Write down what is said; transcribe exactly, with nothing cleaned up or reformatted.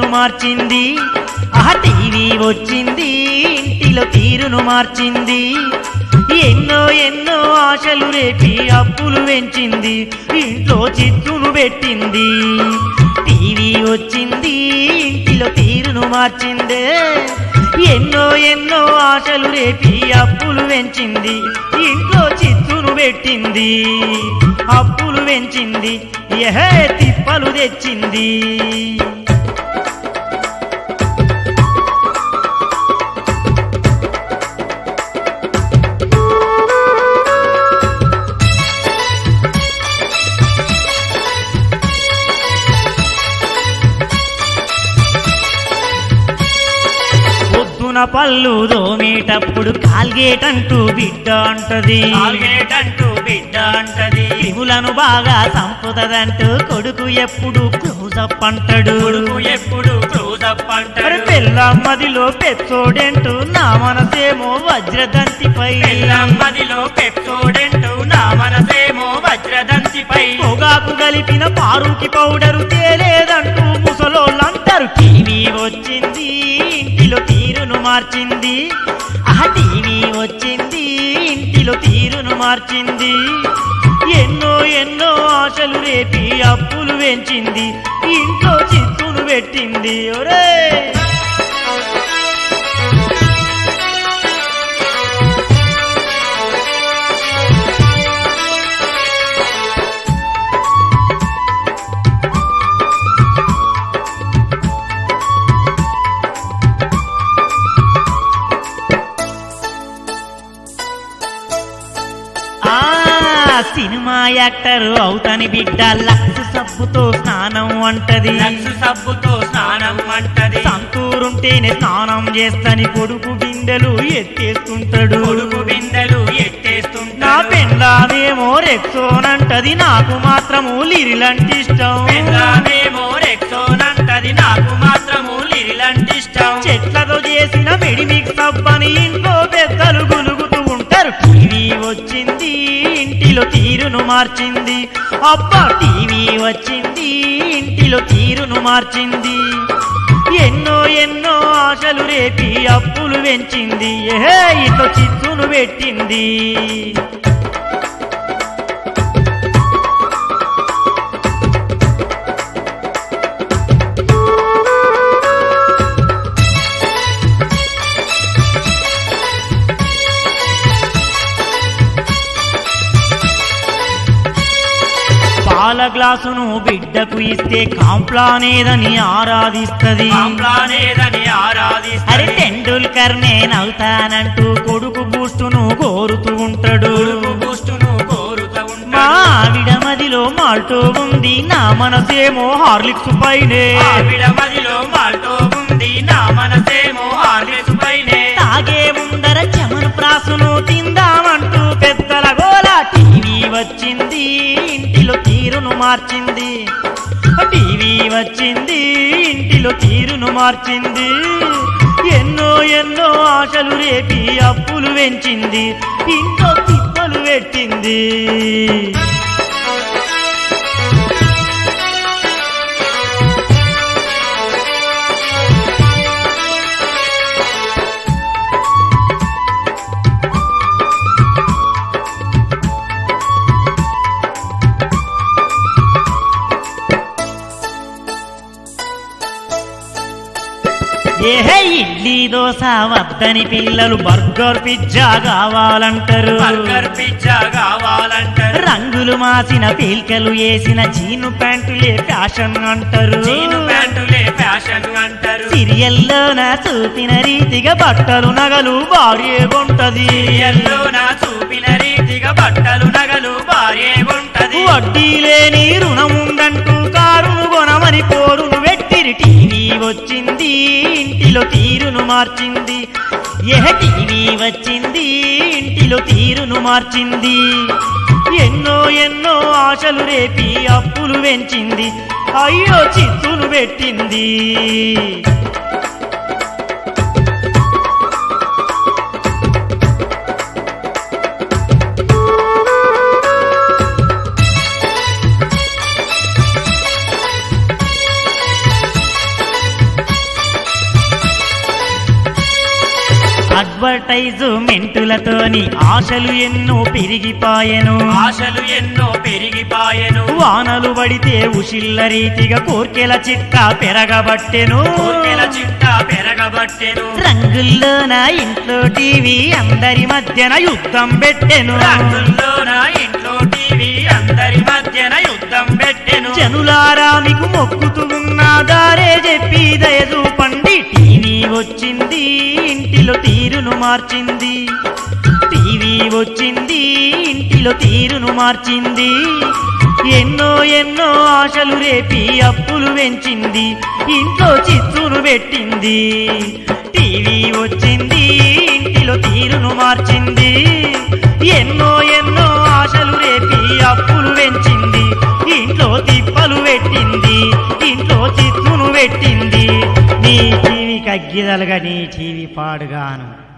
మార్చింది ఆ టీవీ వచ్చింది ఇంటిలో తీరును మార్చింది ఎన్నో ఎన్నో ఆశలు రేపి అప్పులు పెంచింది ఇంట్లో చిచ్చును పెట్టింది టీవీ వచ్చింది ఇంటిలో తీరును మార్చిందే ఎన్నో ఎన్నో ఆశలు రేపి అప్పులు పెంచింది ఇంట్లో చిచ్చును పెట్టింది అప్పులు పెంచింది ఏహే తిప్పలు తెచ్చింది పళ్ళు దోమేటప్పుడు కాల్గేట్ అంటూ బిడ్డ అంటది కాల్గేట్ అంటూ బిడ్డ అంటది క్రిములను బాగా చంపుతదంటూ కొడుకు ఎప్పుడు క్లోజప్ అంటాడు కొడుకు ఎప్పుడు క్లోజప్ అంటాడు పెళ్ళమ్మదిలో పెప్సోడెంటూ నా మనసేమో వజ్రదంతిపై పెళ్ళమ్మదిలో పెప్సోడెంటూ నా మనసేమో వజ్రదంతిపై పొగాకు కలిపిన పారుకి పౌడరు తేలేదంటూ ముసలోళ్ళంటారు టీవీ వచ్చింది ఇంటిలో తీరును మార్చింది ఆ టీవీ వచ్చింది ఇంటిలో తీరును మార్చింది ఎన్నో ఎన్నో ఆశలు రేపి అప్పులు పెంచింది ఇంట్లో చిత్తును పెట్టింది ఒరే సినిమా యాక్టర్ అవుతాని బిడ్డ లక్స్ సబ్బుతో స్నానం అంటది లక్స్ సబ్బుతో స్నానం అంటది సంతూరుంటేనే స్నానం చేస్తని కొడుకు బిందెలు ఎత్తేస్తుంటాడు కొడుకు బిందెలు ఎత్తేస్తుంటాడు నా పెండ్లామేమో రెక్సోనంటది నాకు మాత్రము లిరిలంటి ఇష్టం పెండ్లామేమో రెక్సోనంటది నాకు మాత్రము లిరిలంటి ఇష్టం చెట్లతో చేసిన మెడిమిక్ సబ్బని ఇంట్లో పెద్దలు గులుగుతూ ఉంటారు టీవీ వచ్చింది ఇంటిలో తీరును మార్చింది అబ్బా టీవీ వచ్చింది ఇంటిలో తీరును మార్చింది ఎన్నో ఎన్నో ఆశలు రేపి అప్పులు పెంచింది ఏహే ఇట్లో చిచ్చును పెట్టింది పాల గ్లాసును బిడ్డకు ఇస్తే కాంప్లానేదని ఆరాధిస్తది కాంప్లానేదని ఆరాధిస్తది అరే టెండూల్కర్ నేనవుతానంటూ కొడుకు బూస్టును కోరుతూ ఉంటాడు కొడుకు బూస్టును కోరుతూ ఉంటాడు మా ఆవిడ మదిలో మాల్టో ఉంది నా మనసేమో హార్లిక్స్ పైనే ఆవిడ మదిలో మాల్టో ఉంది నా మనసేమో హార్లిక్స్ పైనే తాగే ముందర చెమను ప్రాసును తిందామంటూ పెద్దల గోల టీవీ వచ్చింది ఇంటిలో తీరును మార్చింది టీవీ వచ్చింది ఇంటిలో తీరును మార్చింది ఎన్నో ఎన్నో ఆశలు రేపి అప్పులు పెంచింది ఇంట్లో తిప్పలు పెట్టింది ఏహే ఇడ్లీ దోశ వద్దని పిల్లలు బర్గర్ పిజ్జా కావాలంటారు బర్గర్ పిజ్జా కావాలంటారు రంగులు మాసిన పీల్కలు వేసిన జీను ప్యాంటులే ఫ్యాషన్ అంటారు జీను ప్యాంటులే ఫ్యాషన్ అంటారు సీరియల్లోన చూపిన రీతిగా బట్టలు నగలు భార్య కొంటది సీరియల్లోన చూపిన రీతిగా బట్టలు నగలు భార్య కొంటది వడ్డీ లేని రుణముందంటూ కారును కొనమని పోరును పెట్టిరి టీవీ వచ్చింది ఇంటిలో తీరును మార్చింది ఏ టీవీ వచ్చింది ఇంటిలో తీరును మార్చింది ఎన్నో ఎన్నో ఆశలు రేపి అప్పులు పెంచింది అయ్యో చిత్తును పెట్టింది అడ్వర్టైజుమెంటులతోని ఆశలు ఎన్నో పెరిగిపాయెను ఆశలు ఎన్నో పెరిగిపాయెను వానలు పడితే ఉషిల్ల రీతిగా కోర్కెల చిట్ట పెరగబట్టెను కోర్కెల చిట్ట పెరగబట్టెను రంగుల్లోన ఇంట్లో టీవీ అందరి మధ్యన యుద్ధం పెట్టెను రంగుల్లోన ఇంట్లో టీవీ అందరి మధ్యన యుద్ధం పెట్టెను జనులారా మీకు మొక్కుతూ ఉన్న దారే చెప్పి దయచూపండి టీవీ వచ్చింది ఇంటిలో తీరును మార్చింది టీవీ వచ్చింది ఇంటిలో తీరును మార్చింది ఎన్నో ఎన్నో ఆశలు రేపి అప్పులు పెంచింది ఇంట్లో చిచ్చును పెట్టింది టీవీ వచ్చింది ఇంటిలో తీరును మార్చింది ఎన్నో ఎన్నో ఆశలు రేపి అప్పులు పెంచింది ఇంట్లో తిప్పలు పెట్టింది ఇంట్లో చిచ్చును పెట్టింది నీ టీవీ కగ్గిదలుగా నీ టీవీ పాడుగాను.